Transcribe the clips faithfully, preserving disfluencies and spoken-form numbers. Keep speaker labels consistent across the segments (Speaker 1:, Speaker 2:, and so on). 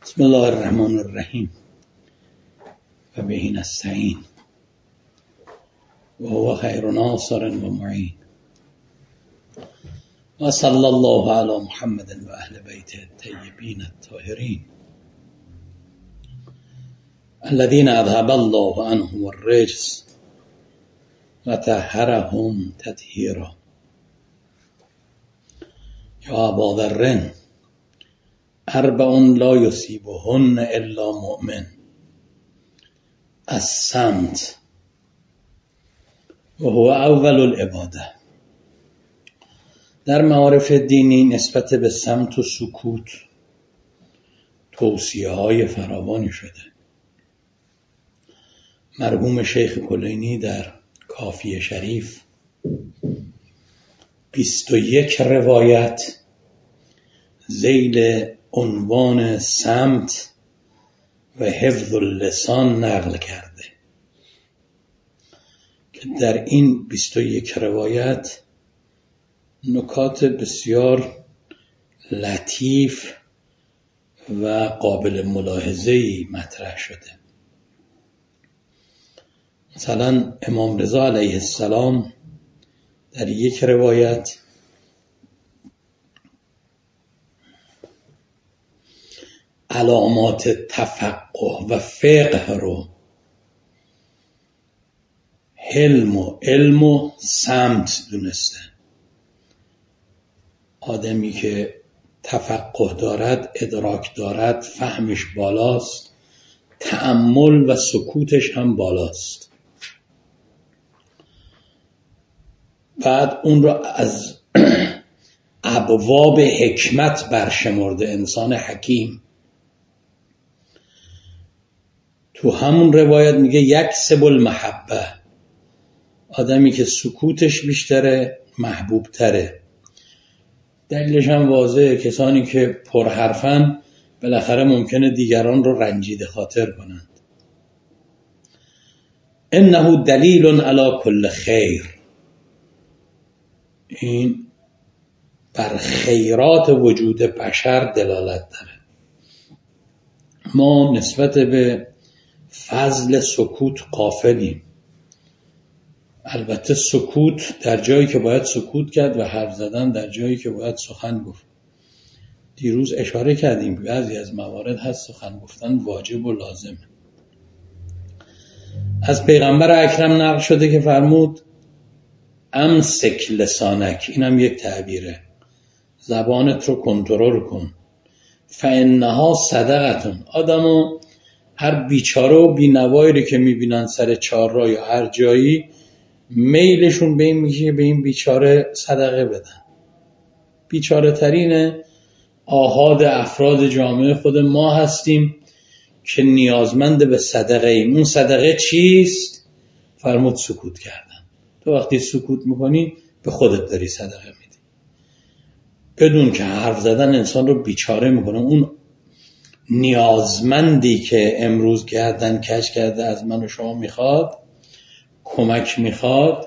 Speaker 1: بسم الله الرحمن الرحیم و به نستعین و هو خیر ناصر و معین و صلی الله علی محمد و اهل بیته الطیبین الطاهرین الذين اذهب الله عنهم الرجس و طهرهم تطهیرا. یا ابا ذر اربع لا یصیبهن الا مؤمن: الصمت و هو اول العباده. در معارف دینی نسبت به صمت و سکوت توصیه های فراوانی شده. مرحوم شیخ کلینی در کافیه شریف بیست و یک روایت ذیل عنوان صمت و حفظ اللسان نقل کرده که در این بیست و یک روایت نکات بسیار لطیف و قابل ملاحظه‌ای مطرح شده. مثلا امام رضا علیه السلام در یک روایت علامات تفقه و فقه رو حلم و علم و صمت دونسته. آدمی که تفقه دارد، ادراک دارد، فهمش بالاست، تأمل و سکوتش هم بالاست. بعد اون رو از ابواب حکمت برشمرده. انسان حکیم تو همون روایت میگه یکسب المحبه، آدمی که سکوتش بیشتره محبوب تره. دلیلش هم واضحه، کسانی که پرحرفن بالاخره ممکنه دیگران رو رنجیده خاطر کنند. انه دلیل علی کل خیر، این بر خیرات وجود بشر دلالت داره. ما نسبت به فضل سکوت غافلیم. البته سکوت در جایی که باید سکوت کرد و حرف زدن در جایی که باید سخن گفت. دیروز اشاره کردیم بعضی از موارد هست سخن گفتن واجب و لازمه. از پیغمبر اکرم نقل شده که فرمود امسک لسانک، اینم یک تعبیره، زبانت رو کنترل کن. فانها صدقتون، آدمو هر بیچاره و بینوایی که میبینن سر چهارراه یا هر جایی میلشون به این میشه به این بیچاره صدقه بدن. بیچاره ترین آحاد افراد جامعه خود ما هستیم که نیازمند به صدقه ایم. اون صدقه چیست؟ فرمود سکوت کردن. تو وقتی سکوت میکنی به خودت داری صدقه میدی، بدون که حرف زدن انسان رو بیچاره میکنه. اون نیازمندی که امروز گردن کج کرده از من و شما میخواد، کمک میخواد،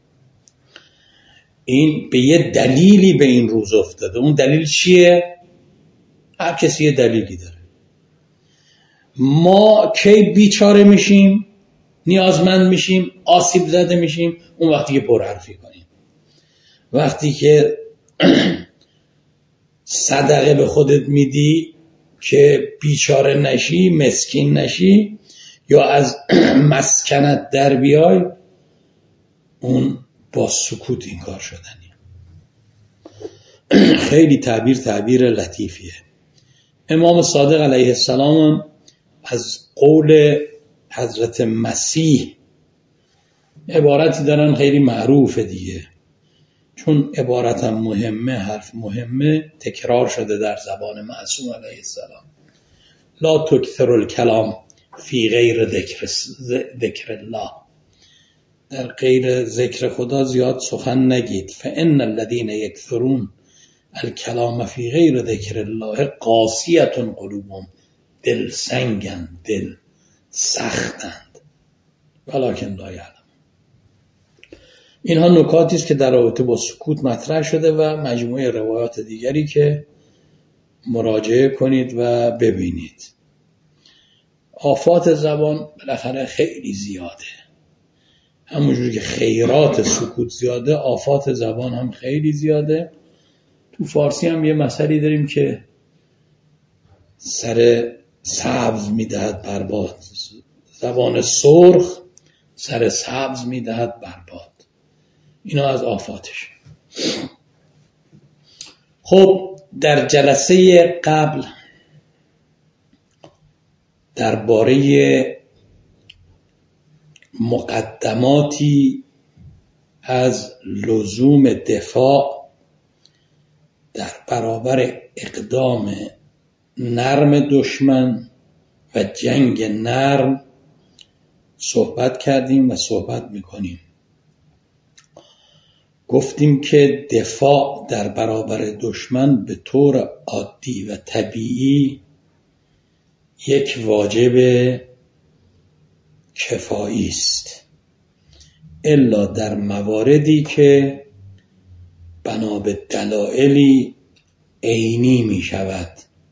Speaker 1: این به یه دلیلی به این روز افتاده. اون دلیل چیه؟ هر کسی یه دلیلی داره. ما کی بیچاره میشیم، نیازمند میشیم، آسیب زده میشیم؟ اون وقتی که پرحرفی کنیم، وقتی که صدقه به خودت میدی که بیچاره نشی، مسکین نشی یا از مسکنت در بیای، اون با سکوت این کار شدنی. خیلی تعبیر تعبیر لطیفیه. امام صادق علیه السلام از قول حضرت مسیح عبارتی دارن خیلی معروفه دیگه، چون عبارتم مهمه، حرف مهمه، تکرار شده در زبان معصوم علیه السلام. لا تکثر الکلام فی غیر ذکر ذکر الله، در غیر ذکر خدا زیاد سخن نگید. فان الذین یکثرون الکلام فی غیر ذکر الله قاسیة قلوبهم، دل سنگن، دل سختند، ولکن لا یعلمون. اینها نکاتی است که در رابطه با سکوت مطرح شده و مجموعه روایات دیگری که مراجعه کنید و ببینید. آفات زبان بالاخره خیلی زیاده. همونجوری که خیرات سکوت زیاده، آفات زبان هم خیلی زیاده. تو فارسی هم یه مسئله داریم که سر سبز میدهد برباد، زبان سرخ سر سبز میدهد برباد. اینا از آفاتش. خب در جلسه قبل درباره مقدماتی از لزوم دفاع در برابر اقدام نرم دشمن و جنگ نرم صحبت کردیم و صحبت میکنیم. گفتیم که دفاع در برابر دشمن به طور عادی و طبیعی یک واجب کفایی است، الا در مواردی که بنا به دلایلی عینی می شود.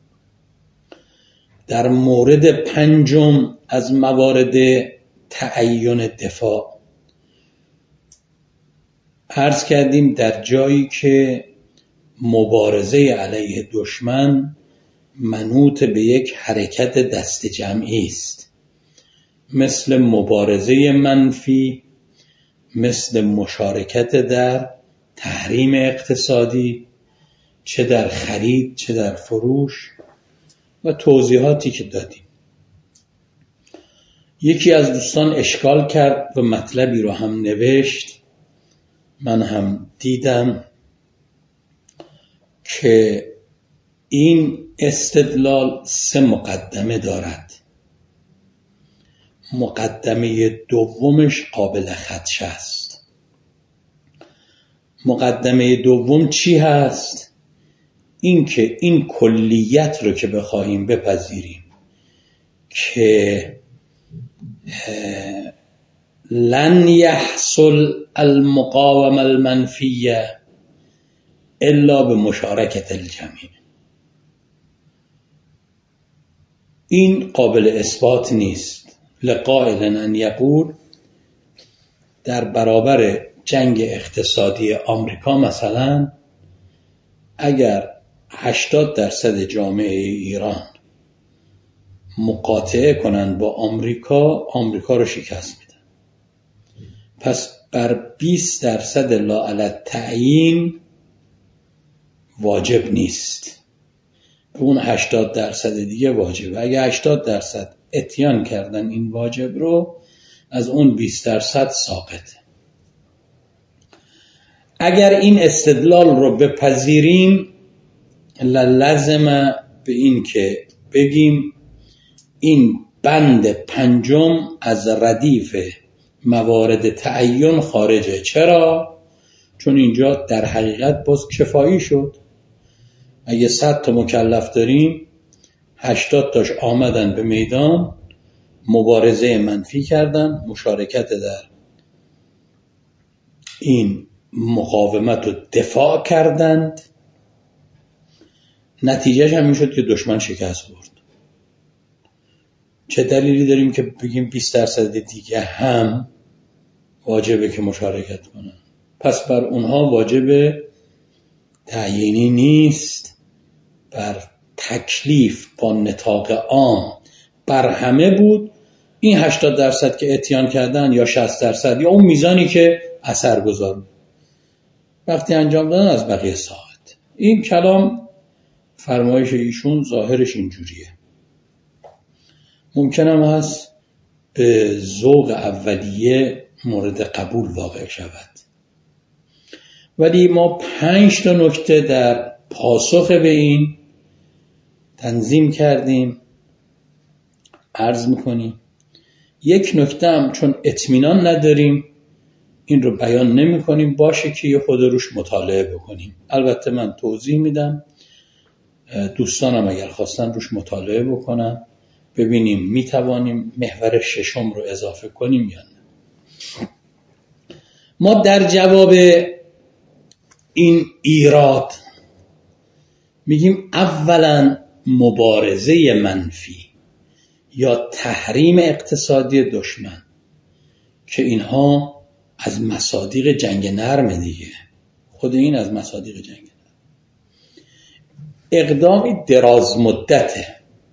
Speaker 1: در مورد پنجم از موارد تعین دفاع عرض کردیم در جایی که مبارزه علیه دشمن منوط به یک حرکت دست جمعی است، مثل مبارزه منفی، مثل مشارکت در تحریم اقتصادی، چه در خرید چه در فروش و توضیحاتی که دادیم. یکی از دوستان اشکال کرد و مطلبی رو هم نوشت، من هم دیدم، که این استدلال سه مقدمه دارد. مقدمه دومش قابل خدشه است. مقدمه دوم چی هست؟ این که این کلیت رو که بخواهیم بپذیریم که لن یحصل المقاومه المنفیه الا به مشارکت الجمعی، این قابل اثبات نیست. لقائل ان یقول در برابر جنگ اقتصادی آمریکا مثلا اگر هشتاد درصد جامعه ایران مقاطعه کنند با آمریکا، آمریکا رو شکست میدن. پس بر بیست درصد لاعلی تعیین واجب نیست، به اون هشتاد درصد دیگه واجبه. اگه هشتاد درصد اتیان کردن این واجب رو، از اون بیست درصد ساقطه. اگر این استدلال رو بپذیریم، لازمه به این که بگیم این بند پنجم از ردیف موارد تعین خارجه. چرا؟ چون اینجا در حقیقت باز کفایی شد. اگه صد تا مکلف داریم، هشتاد تاش آمدن به میدان، مبارزه منفی کردن، مشارکت در این مقاومت رو دفاع کردند، نتیجهش هم میشد که دشمن شکست برد. چه دلیلی داریم که بگیم بیست درصد دیگه هم واجبه که مشارکت کنن؟ پس بر اونها واجب تعیینی نیست، بر تکلیف با نطاق عام بر همه بود. این هشتاد درصد که اتیان کردن یا شصت درصد یا اون میزانی که اثر گذار وقتی انجام دادن از بقیه ساعت. این کلام فرمایش ایشون ظاهرش اینجوریه. ممکنم هست به ذوق اولیه مورد قبول واقع شود، ولی ما پنج تا نکته در پاسخ به این تنظیم کردیم، عرض میکنیم. یک نکته هم چون اطمینان نداریم این رو بیان نمی کنیم، باشه که یه خود روش مطالعه بکنیم. البته من توضیح میدم، دوستانم اگر خواستن روش مطالعه بکنن، ببینیم میتوانیم محور ششم رو اضافه کنیم یا نه. ما در جواب این ایراد میگیم اولا مبارزه منفی یا تحریم اقتصادی دشمن که اینها از مصادیق جنگ نرم دیگه، خود این از مصادیق جنگ نرم. اقدامی دراز مدته،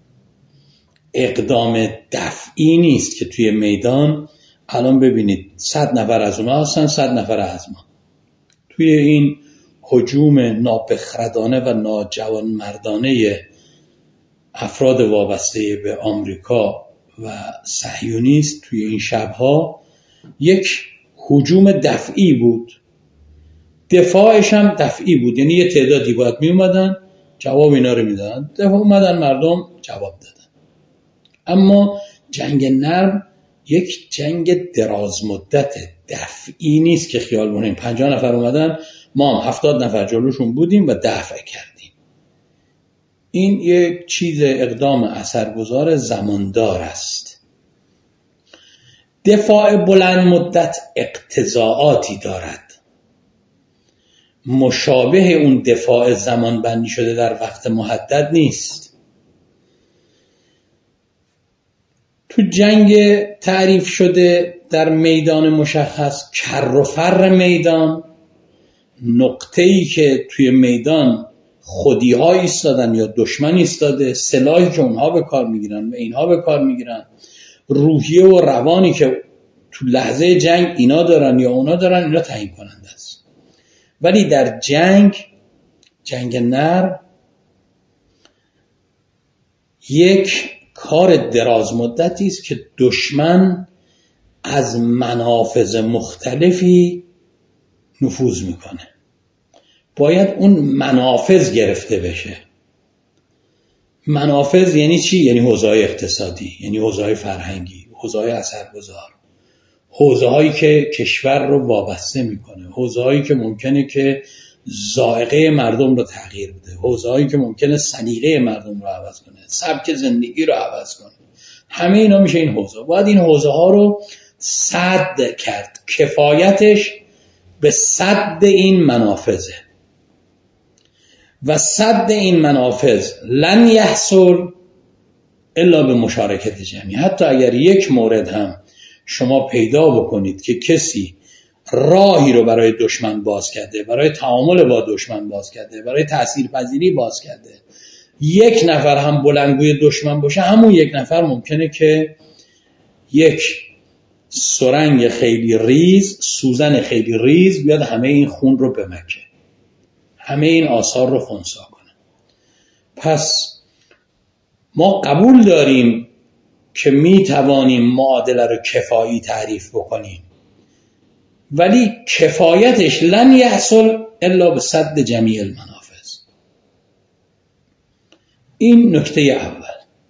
Speaker 1: اقدام دفعی نیست که توی میدان الان ببینید صد نفر از اونها هستن، صد نفر از ما. توی این هجوم نابخردانه و ناجوانمردانه افراد وابسته به آمریکا و صهیونیست توی این شبها یک هجوم دفعی بود، دفاعش هم دفعی بود، یعنی یه تعدادی باید می اومدن جواب اینا رو میدادن، دفعه اومدن مردم جواب دادن. اما جنگ نرم یک جنگ دراز مدت دفعی نیست که خیال کنیم پنجاه نفر اومدن ما هم هفتاد نفر جلوشون بودیم و دفع کردیم. این یک چیز اقدام اثرگذار زماندار است. دفاع بلند مدت اقتضاعاتی دارد، مشابه اون دفاع زمان بندی شده در وقت محدد نیست. تو جنگ تعریف شده در میدان مشخص، کر و فر میدان، نقطه‌ای که توی میدان خودی ها ایستادن یا دشمن ایستاده، سلاحی که اونها به کار میگیرن و اینها به کار میگیرن، روحیه و روانی که تو لحظه جنگ اینا دارن یا اونا دارن، اینا تعیین کننده است. ولی در جنگ جنگ نرم یک کار دراز مدتی است که دشمن از منافذ مختلفی نفوذ میکنه. باید اون منافذ گرفته بشه. منافذ یعنی چی؟ یعنی حوزه‌های اقتصادی، یعنی حوزه‌های فرهنگی، حوزه‌های اثرگذار، حوزه‌هایی که کشور رو وابسته میکنه، حوزه‌هایی که ممکنه که ذائقه مردم رو تغییر بده، حوزه‌هایی که ممکنه سلیقه مردم رو عوض کنه، سبک زندگی رو عوض کنه. همه اینا میشه این حوزه. باید این حوزه‌ها رو سد کرد. کفایتش به سد این منافذه و سد این منافذ لن یحصل الا به مشارکت جمعی. حتی اگر یک مورد هم شما پیدا بکنید که کسی راهی رو برای دشمن باز کرده، برای تعامل با دشمن باز کرده، برای تاثیرپذیری باز کرده، یک نفر هم بلندگوی دشمن باشه، همون یک نفر ممکنه که یک سرنگ خیلی ریز، سوزن خیلی ریز بیاد همه این خون رو بمکه، همه این آثار رو خنثی کنه. پس ما قبول داریم که می توانیم معادله رو کفایی تعریف بکنیم، ولی کفایتش لن یحصل الا به سد جمیع المنافذ. این نکته اول.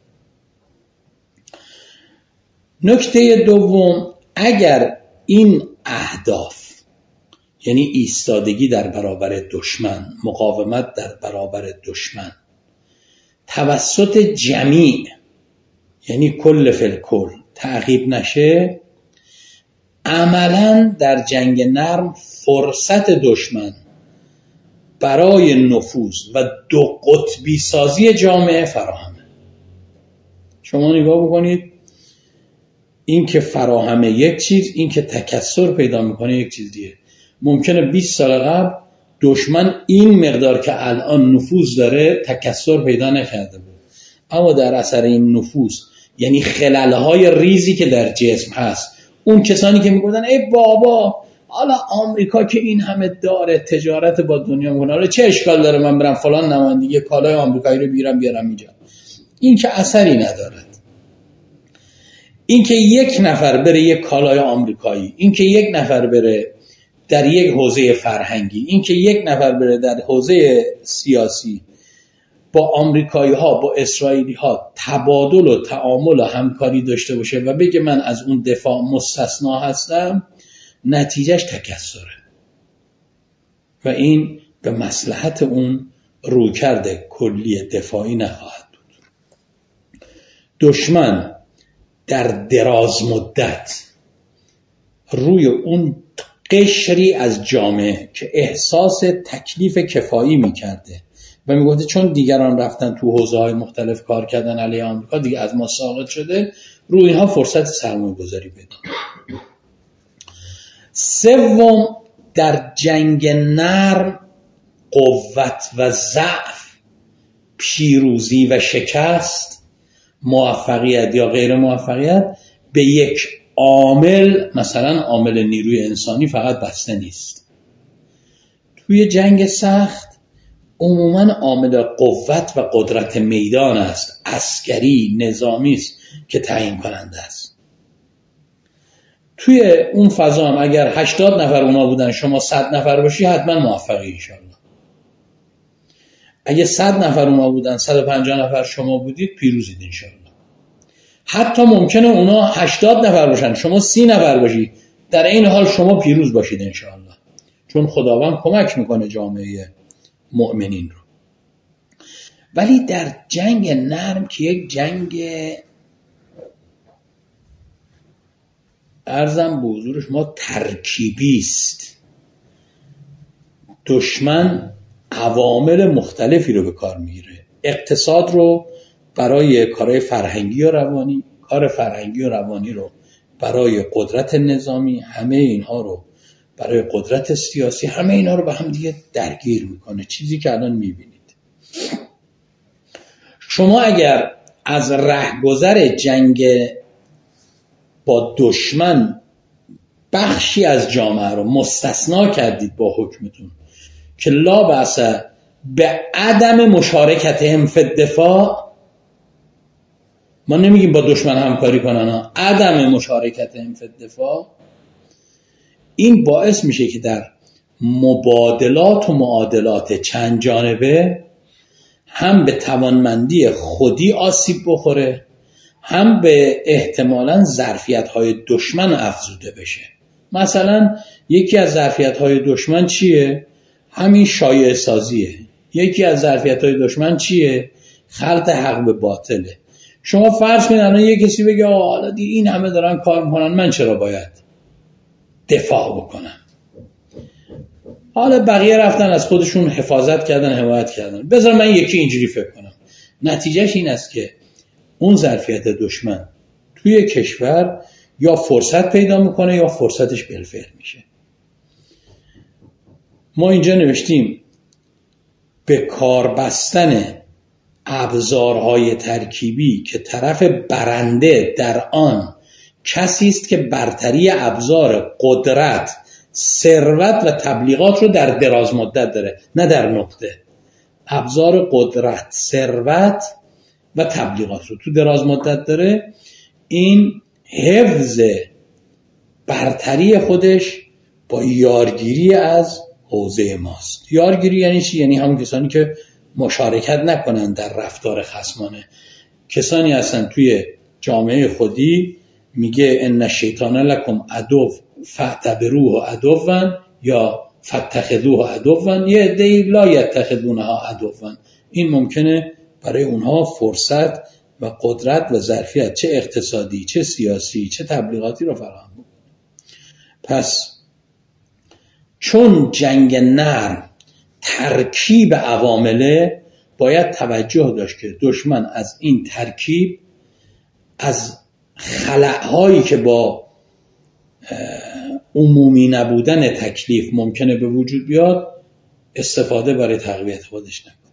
Speaker 1: نکته دوم، اگر این اهداف، یعنی ایستادگی در برابر دشمن، مقاومت در برابر دشمن، توسط جمیع یعنی کل فلکل تعقیب نشه، عملاً در جنگ نرم فرصت دشمن برای نفوذ و دو قطبی سازی جامعه فراهمه. شما نگاه بکنید، این که فراهمه یک چیز، این که تکثر پیدا میکنه یک چیز دیگه. ممکنه بیست سال قبل دشمن این مقدار که الان نفوذ داره تکثر پیدا نکرده بود، اما در اثر این نفوذ، یعنی خللهای ریزی که در جسم هست، اون کسانی که میگفتن ای بابا حالا آمریکا که این همه داره تجارت با دنیا میکنه، حالا چه اشکال داره من برم فلان نمایندگی کالای آمریکایی رو بیارم بیارم اینجا، این که اثری ندارد. این که یک نفر بره یک کالای آمریکایی، این که یک نفر بره در یک حوزه فرهنگی، این که یک نفر بره در حوزه سیاسی با آمریکایی ها با اسرائیلی ها تبادل و تعامل و همکاری داشته باشه و بگه من از اون دفاع مستثنا هستم، نتیجهش تکثره و این به مصلحت اون رویکرد کلی دفاعی نخواهد بود. دشمن در دراز مدت روی اون قشری از جامعه که احساس تکلیف کفایی میکرده و میگفته چون دیگران رفتن تو حوزه‌های مختلف کار کردن علیه آمریکا، دیگه از ما ساقط شده، رو اینها فرصت سرمایه گذاری بده. سوم، در جنگ نرم قوت و ضعف، پیروزی و شکست، موفقیت یا غیر موفقیت به یک عامل، مثلا عامل نیروی انسانی فقط بسته نیست. توی جنگ سخت عموماً عامل قوت و قدرت میدان است، عسکری، نظامی است که تعیین کننده است. توی اون فضا هم اگر هشتاد نفر اونا بودن شما صد نفر باشی حتما موفقی انشالله. اگه صد نفر اونا بودن صد و پنجاه نفر شما بودید پیروزید انشالله. حتی ممکنه اونا هشتاد نفر باشن شما سی نفر باشید، در این حال شما پیروز باشید انشالله، چون خداوند کمک میکنه جامعه مؤمنین رو. ولی در جنگ نرم که یک جنگ عرضم به حضور شما ترکیبی است، دشمن عوامل مختلفی رو به کار میگیره. اقتصاد رو برای کارهای فرهنگی و روانی، کار فرهنگی و روانی رو برای قدرت نظامی، همه اینها رو برای قدرت سیاسی، همه اینها رو به هم دیگه درگیر میکنه. چیزی که الان میبینید شما اگر از رهگذر جنگ با دشمن بخشی از جامعه رو مستثنا کردید با حکمتون که لا بأس به عدم مشارکتهم فی الدفاع، ما نمیگیم با دشمن همکاری کنن ها، عدم مشارکتهم فی الدفاع، این باعث میشه که در مبادلات و معادلات چند جانبه هم به توانمندی خودی آسیب بخوره، هم به احتمالاً ظرفیت‌های دشمن افزوده بشه. مثلا یکی از ظرفیت‌های دشمن چیه؟ همین شایعه سازیه. یکی از ظرفیت‌های دشمن چیه؟ خلط حق به باطله. شما فرض کنید الان یه کسی بگه آه حالا دی این همه دارن کار میکنن، من چرا باید دفاع بکنم؟ حالا بقیه رفتن از خودشون حفاظت کردن، حمایت کردن، بذار من یکی اینجوری فکر کنم. نتیجهش این است که اون ظرفیت دشمن توی کشور یا فرصت پیدا میکنه یا فرصتش بالفعل میشه. ما اینجا نوشتیم به کار بستن ابزارهای ترکیبی که طرف برنده در آن کسی است که برتری ابزار قدرت، ثروت و تبلیغات رو در دراز مدت داره، نه در نقطه. ابزار قدرت، ثروت و تبلیغات رو تو دراز مدت داره، این حفظ برتری خودش با یارگیری از حوزه ماست. یارگیری یعنی چی؟ یعنی همون کسانی که مشارکت نکنن در رفتار خصمانه، کسانی هستن توی جامعه خودی میگه ان الشیطان لکم عدو فاعتبروه عدوا یا فاتخذوه عدوا، یه عده‌ای لا یتخذونها عدوا، این ممکنه برای اونها فرصت و قدرت و ظرفیت چه اقتصادی چه سیاسی چه تبلیغاتی رو فراهم کنه. پس چون جنگ نرم ترکیب عوامله، باید توجه داشت که دشمن از این ترکیب، از خلأهایی که با عمومی نبودن تکلیف ممکنه به وجود بیاد استفاده برای تقویت خودش نکنه.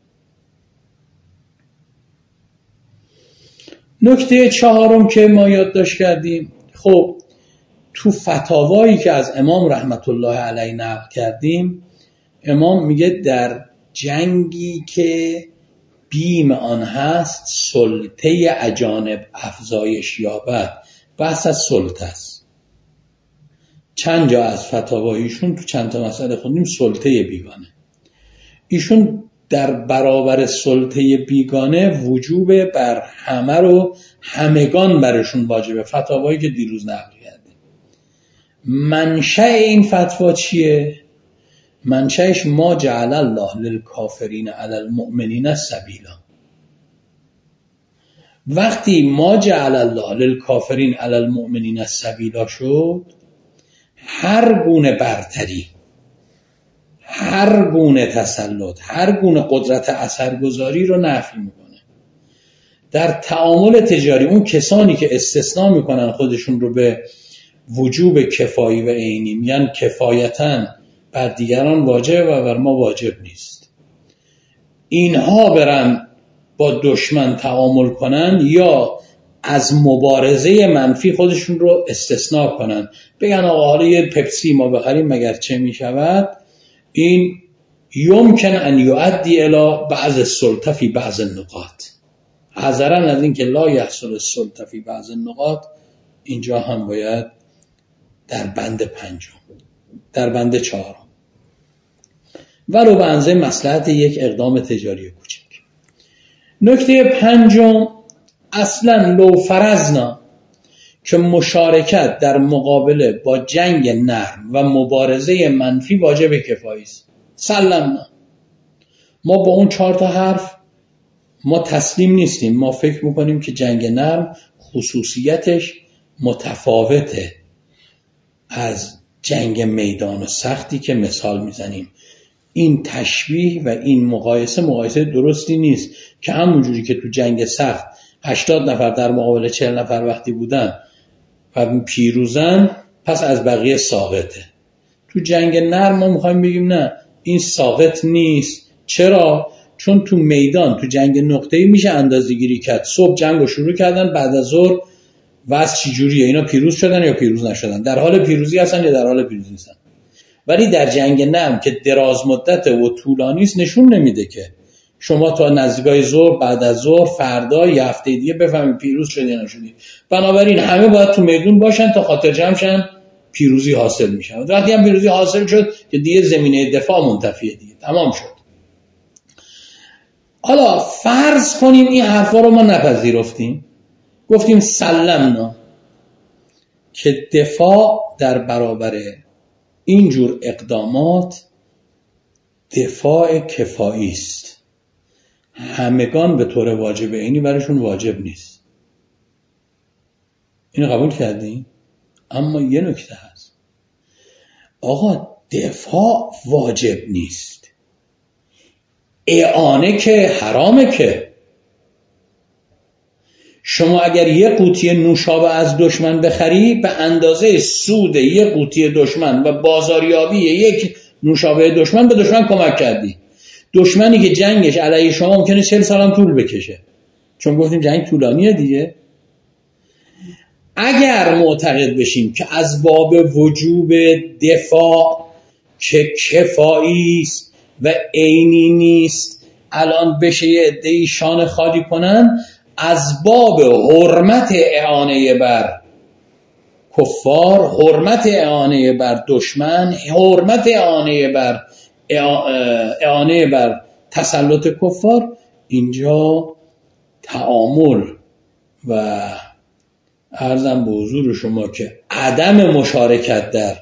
Speaker 1: نکته چهارم که ما یادداشت کردیم، خب تو فتاوایی که از امام رحمت الله علیه نقل کردیم، امام میگه در جنگی که بیم آن هست سلطه اجانب افزایش یابد، بحث از سلطه است. چند جا از فتاوایشون تو چند تا مسئله خوندیم سلطه بیگانه. ایشون در برابر سلطه بیگانه وجوب بر همه رو همگان برشون واجبه، فتاوایی که دیروز نقل کردیم. منشأ این فتوا چیه؟ منشأش ما جعل الله للکافرین علی المؤمنین سبیلا. وقتی ما جعل الله للکافرین علی المؤمنین سبیلا شد، هر گونه برتری، هر گونه تسلط، هر گونه قدرت اثرگذاری رو نفی میکنه. در تعامل تجاری اون کسانی که استثناء میکنن خودشون رو به وجوب کفایی و عینی، میگن کفایتاً بر دیگران واجب و بر ما واجب نیست، اینها برن با دشمن تعامل کنن یا از مبارزه منفی خودشون رو استثناء کنن، بگن آقا حالا یه پپسی ما بخریم مگر چه میشود، این یمکن ان یؤدی الی بعض السلطه فی بعض النقاط، حذرا از این که لا یحصل السلطه فی بعض النقاط. اینجا هم باید در بند پنجم، در بند چهارم، ولو به اندازه مصلحت یک اقدام تجاری کوچک. نکته پنجم، اصلا لو فرضنا که مشارکت در مقابله با جنگ نرم و مبارزه منفی واجب کفایی است، سلمنا، ما با اون چهار تا حرف ما تسلیم نیستیم، ما فکر میکنیم که جنگ نرم خصوصیتش متفاوته از جنگ میدان و سختی که مثال میزنیم. این تشبیه و این مقایسه مقایسه درستی نیست که همونجوری که تو جنگ سخت هشتاد نفر در مقابل چهل نفر وقتی بودن و پیروزن پس از بقیه ساقطه، تو جنگ نرم ما میخوایم بگیم نه این ساقط نیست. چرا؟ چون تو میدان تو جنگ نقطه‌ای میشه اندازه‌گیری کرد، صبح جنگ رو شروع کردن، بعد از ظهر وضع چجوریه، اینا پیروز شدن یا پیروز نشدن، در حال پیروزی هستن یا در حال پیروزی هستن. ولی در جنگ نرم که دراز مدت و طولانی است نشون نمیده که شما تا نزدیکای ظهر، بعد از ظهر، فردا یا هفته دیگه بفهمید پیروز شدی یا نشدی. بنابراین همه باید تو میدون باشن تا خاطر جمع شن، پیروزی حاصل میشه. وقتی هم پیروزی حاصل شد که دیگه زمینه دفاع منتفیه، دیگه تمام شد. حالا فرض کنیم این حرفا رو ما نپذیرفتیم، گفتیم سلمنا که دفاع در برابر اینجور اقدامات دفاع کفایی است، همگان به طور واجب عینی برشون واجب نیست. اینو قبول کردیم؟ اما یه نکته هست، آقا دفاع واجب نیست، اعانه که حرامه. که شما اگر یه قوطی نوشابه از دشمن بخری به اندازه سود یه قوطی دشمن و بازاریابی یک نوشابه دشمن به دشمن کمک کردی. دشمنی که جنگش علیه شما ممکنه چهل سال هم طول بکشه، چون گفتیم جنگ طولانیه دیگه. اگر معتقد بشیم که از باب وجوب دفاع که کفایی است و عینی نیست، الان بشه یه عده‌ای شان خالی کنن، از باب حرمت اعانه بر کفار، حرمت اعانه بر دشمن، حرمت اعانه بر اعانه بر تسلط کفار، اینجا تعامل و عرضم به حضور شما که عدم مشارکت در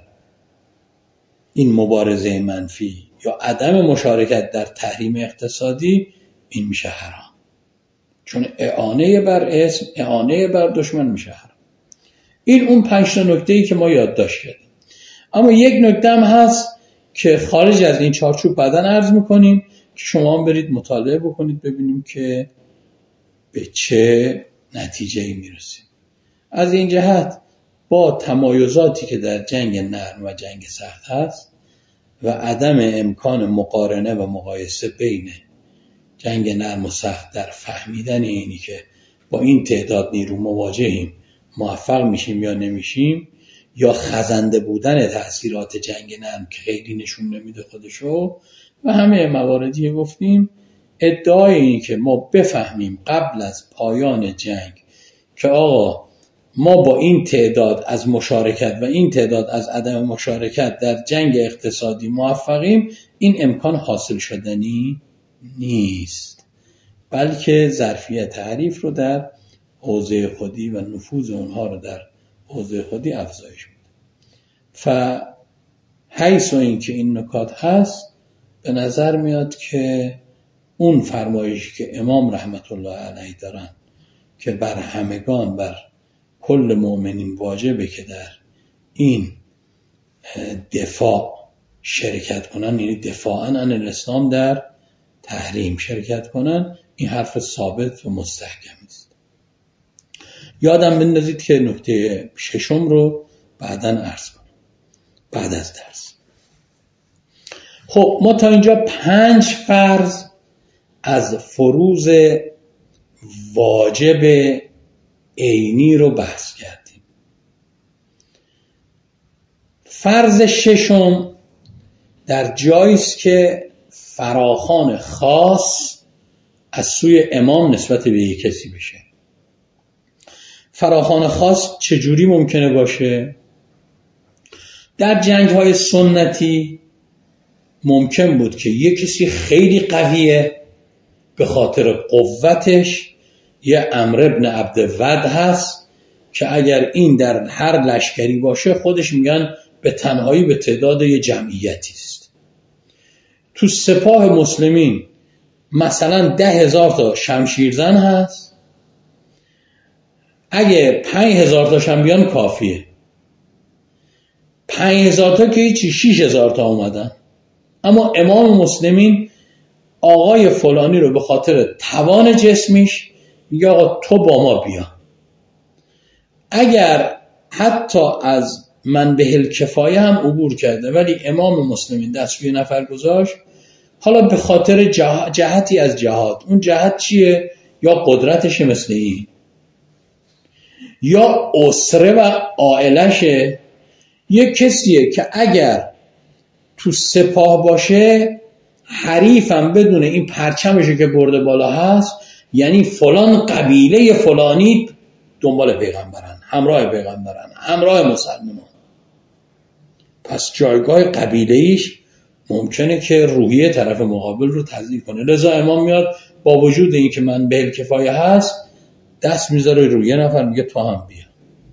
Speaker 1: این مبارزه منفی یا عدم مشارکت در تحریم اقتصادی، این میشه حرام، چون اعانه بر اسم، اعانه بر دشمن میشه حرام. این اون پنج تا نکته‌ای که ما یادداشت کردیم. اما یک نکته هم هست که خارج از این چارچوب بعداً عرض میکنیم که شما هم برید مطالعه بکنید ببینیم که به چه نتیجه‌ای میرسیم. از این جهت با تمایزاتی که در جنگ نرم و جنگ سخت هست و عدم امکان مقارنه و مقایسه بین جنگ نرم و سخت در فهمیدن اینی که با این تعداد نیرو مواجهیم موفق میشیم یا نمیشیم، یا خزنده بودن تأثیرات جنگ نرم که خیلی نشون نمیده خودشو، و همه مواردی گفتیم. ادعای اینی که ما بفهمیم قبل از پایان جنگ که آقا ما با این تعداد از مشارکت و این تعداد از عدم مشارکت در جنگ اقتصادی موفقیم، این امکان حاصل شدنی نیست، بلکه ظرفیت حریف رو در حوزه خودی و نفوذ اونها رو در حوزه خودی افزایش میده. ف حیث و این که این نکات هست، به نظر میاد که اون فرمایشی که امام رحمت الله علیه دارن که بر همگان، بر کل مؤمنین واجبه که در این دفاع شرکت کنن، یعنی دفاعاً عن الاسلام در تحریم شرکت کنن، این حرف ثابت و مستحکم است. یادم بندازید که نکته ششم رو بعداً عرض کنم بعد از درس. خب ما تا اینجا پنج فرض از فروض واجب عینی رو بحث کردیم. فرض ششم در جایی است که فراخوان خاص از سوی امام نسبت به یک کسی بشه. فراخوان خاص چجوری ممکنه باشه؟ در جنگ‌های سنتی ممکن بود که یک کسی خیلی قویه، به خاطر قوتش یه عمرو بن عبدود هست که اگر این در هر لشکری باشه خودش میگن به تنهایی به تعداد یه جمعیتی است. تو سپاه مسلمین مثلا ده هزار تا شمشیرزن هست، اگه پنج هزار تاشم بیان کافیه. پنج هزار تا که هیچی، شیش هزار تا اومدن، اما امام مسلمین آقای فلانی رو به خاطر توان جسمیش میگه آقا تو با ما بیا. اگر حتی از منبع الکفایه هم عبور کرده ولی امام مسلمین دست روی نفر گذاشت، حالا به خاطر جهتی از جهات، اون جهت چیه؟ یا قدرتش مثل این، یا اسره و عائلشه، یک کسیه که اگر تو سپاه باشه حریفم بدونه این پرچمشه که برده بالا هست، یعنی فلان قبیله فلانی دنبال پیغمبرن، همراه پیغمبرن، همراه مسلمان، پس جایگاه قبیله‌ایش ممکنه که روحیه طرف مقابل رو تضعیف کنه. لذا امام میاد با وجود این که من به کفایه هست دست میذاره روی یه نفر میگه تو هم بیا.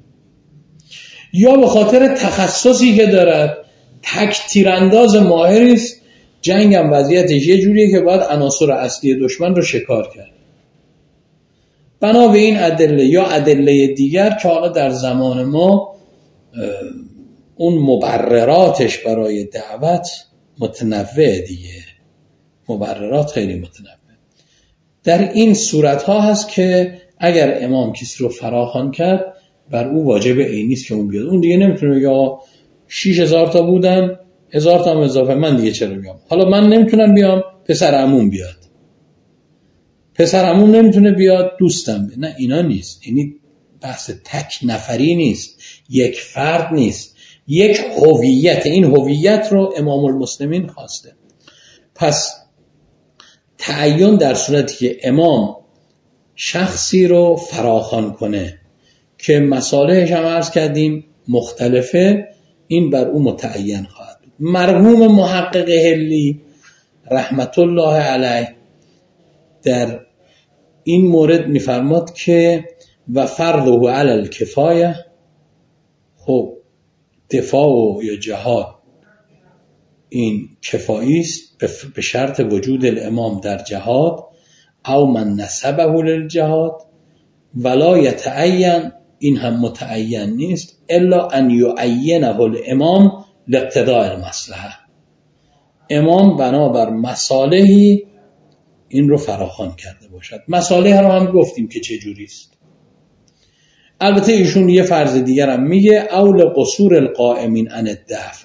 Speaker 1: یا به خاطر تخصصی که دارد، تک تیرانداز ماهری است، جنگ هم وضعیتش یه جوریه که باید عناصر اصلی دشمن رو شکار کرد. بنا به این ادله یا ادله دیگر که حالا در زمان ما اون مبرراتش برای دعوت متنوع دیگه، مبررات خیلی متنوع. در این صورت ها هست که اگر امام کسی رو فراخوان کرد بر او واجب عینی است که اون بیاد. اون دیگه نمیتونه بگه آقا شش هزار تا بودن، هزار تا هم اضافه، من دیگه چرا بیام؟ حالا من نمیتونم بیام، پسر عموم بیاد. پسر عموم نمیتونه بیاد، دوستم بیاد. نه، اینا نیست. یعنی بحث تک نفری نیست، یک فرد نیست، یک هویت. این هویت رو امام المسلمین خواسته. پس تعین در صورتی که امام شخصی رو فراخوان کنه که مصالحش هم عرض کردیم مختلفه، این بر او متعین خواهد بود. مرحوم محقق حلی رحمت الله علیه در این مورد میفرماد که و فرضه علی الکفایه، خب دفاع و یا جهاد این کفایی است به شرط وجود الامام در جهاد، او من نسبه للجهاد، ولا یتعین، این هم متعین نیست، الا ان یعینه الامام لاقتضاء المصلحه، امام بنابر مصالحی این رو فراخوان کرده باشد. مصالح رو هم گفتیم که چه جوری است. البته ایشون یه فرض دیگر هم میگه اول قصور القائمین عن الدفع،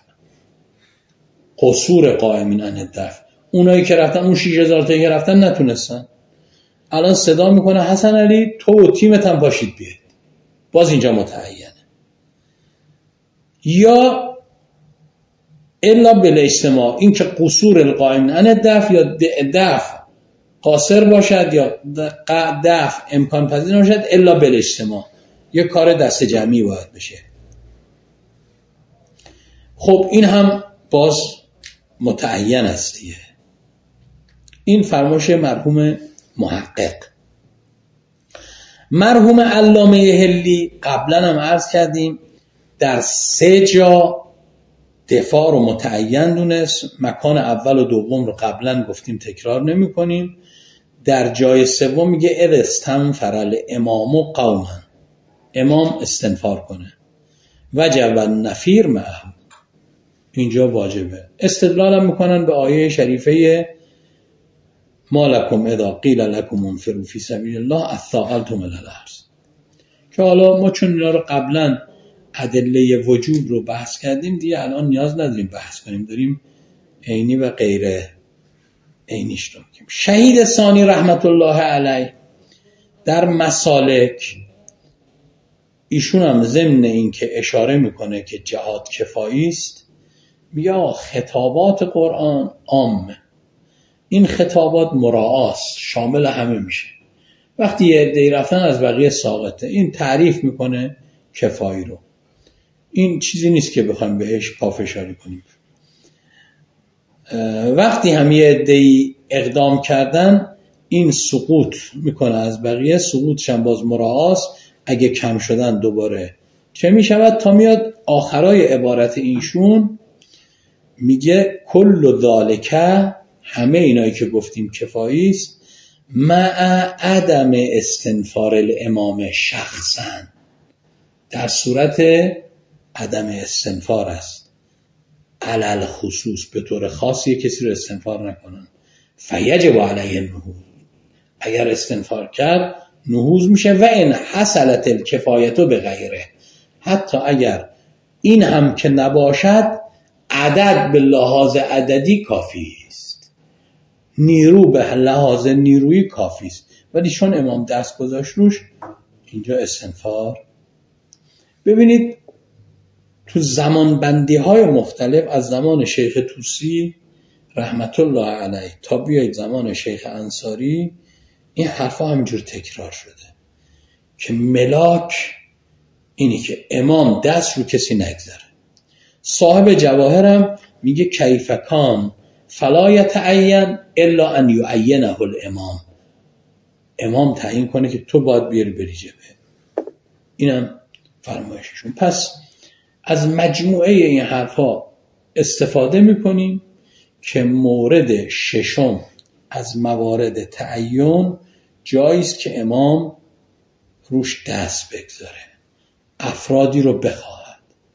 Speaker 1: قصور قائمین عن الدفع، اونایی که رفتن، اون شش هزار تایی که رفتن نتونستن، الان صدا میکنه حسن علی تو و تیمت هم پاشید بیاید، باز اینجا متعینه. یا الا بالاجتماع، این که قصور القائمین عن الدفع یا دفع قاصر باشد یا دفع امکان پذیر باشد، الا بالاجتماع، یه کار دست جمعی باید بشه. خب این هم باز متعین است دیگه. این فرمایش مرحوم محقق. مرحوم علامه حلی قبلا هم عرض کردیم در سه جا دفاع رو متعین دونست. مکان اول و دوم رو قبلا گفتیم، تکرار نمی کنیم. در جای سوم میگه استنفر الامام و قوما، امام استنفار کنه، وجب النفیر معه، اینجا واجبه. استدلالم میکنن به آیه شریفه ما لکم اذا قیل لکم انفروا فی سبیل الله اثاقلتم الی الارض، که حالا ما چون اینا رو قبلا ادله وجوب رو بحث کردیم دیگه الان نیاز نداریم بحث کنیم، داریم عینی و غیر عینیش رو میگیم. شهید ثانی رحمت الله علیه در مسالک ایشون هم ضمن این که اشاره میکنه که جهاد کفایی است، میگه خطابات قرآن عامه، این خطابات مراعاست، شامل همه میشه، وقتی یه عده‌ای رفتن از بقیه ساقطه. این تعریف میکنه کفایی رو، این چیزی نیست که بخوایم بهش پافشاری کنیم. وقتی هم یه عده‌ای اقدام کردن این سقوط میکنه از بقیه، سقوطش هم باز مراعاست، اگه کم شدن دوباره چه میشود تا میاد آخرای عبارت اینشون میگه کل ذالک، همه اینایی که گفتیم کفایی است، مع عدم استنفار الامام شخصا، در صورت عدم استنفار است، علل خصوص به طور خاصی کسی رو استنفار نکنن، فیجب علیه النهوض، اگر استنفار کرد نهوض میشه، و ان حصلت الکفایتو به غیره، حتی اگر این هم که نباشد عدد به لحاظ عددی کافی است، نیرو به لحاظ نیرویی کافی است، ولی چون امام دست گذاشت روش اینجا استنفار. ببینید تو زمان بندی های مختلف از زمان شیخ طوسی رحمت الله علیه تا بیایید زمان شیخ انصاری این حرفا همینجور تکرار شده که ملاک اینی که امام دست رو کسی نگذاره. صاحب جواهرم میگه کیف کان فلا یتعین الا ان یعینه الامام، امام تعیین کنه که تو باید بیاری بری جبهه، اینم فرمایششون. پس از مجموعه این حرفا استفاده میکنیم که مورد ششم از موارد تعین جاییست که امام روش دست بگذاره، افرادی رو بخواهد.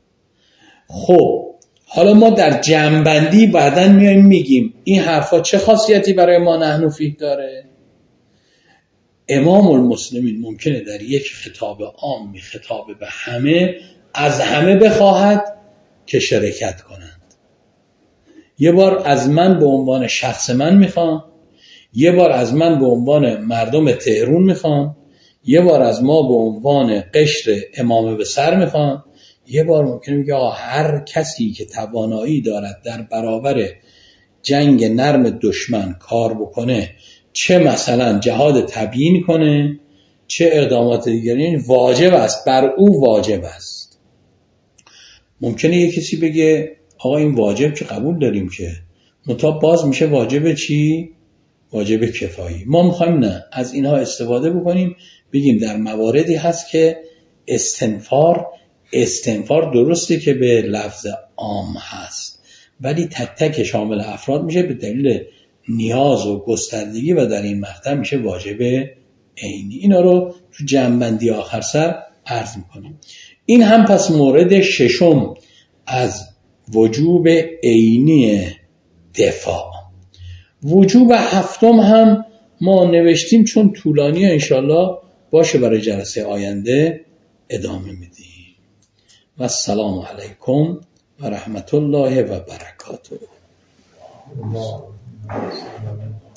Speaker 1: خب حالا ما در جمع‌بندی بعداً میایم میگیم این حرفا چه خاصیتی برای ما نحن فیه داره. امام المسلمین ممکنه در یک خطاب عام خطاب به همه از همه بخواهد که شرکت کنند. یه بار از من به عنوان شخص من میخوام، یه بار از من به عنوان مردم تهران میخوام، یه بار از ما به عنوان قشر امامه به سر میخوام، یه بار ممکنه میگه آقا هر کسی که توانایی دارد در برابر جنگ نرم دشمن کار بکنه، چه مثلا جهاد تبیین کنه چه اقدامات دیگری، واجب است، بر او واجب است. ممکنه یه کسی بگه آقا این واجب که قبول داریم که منتها باز میشه واجب چی؟ واجب کفایی. ما میخوایم نه از اینها استفاده بکنیم، بگیم در مواردی هست که استنفار استنفار درسته که به لفظ عام هست، ولی تک تک شامل افراد میشه به دلیل نیاز و گستردگی و در این مقطع میشه واجب عینی. اینا رو تو جمع‌بندی آخر سر عرض میکنیم. این هم پس مورد ششم از وجوب عینی دفاع. وجوب هفتم هم ما نوشتیم چون طولانیه، انشالله باشه برای جلسه آینده ادامه میدیم. و السلام علیکم و رحمت الله و برکاته.